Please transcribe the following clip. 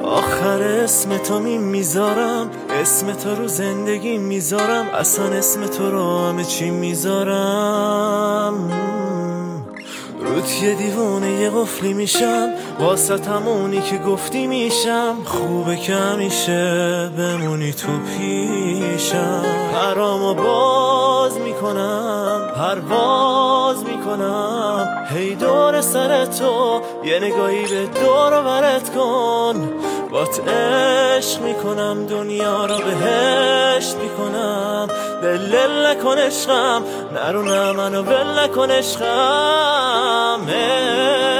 آخر اسم تو میذارم، اسم تو رو زندگی میذارم، اصلا اسم تو رو همه چی میذارم. رود یه دیوونه یه قفلی میشم، واسه همونی که گفتی میشم. خوبه که همیشه بمونی تو پیشم. پرامو باز میکنم، پرواز میکنم، هی دور سر تو یه نگاهی به دور و برت کن. بات عشق میکنم، دنیا را بهشت میکنم. دل نکن عشقم، نرو نه منو ول نکن عشقم.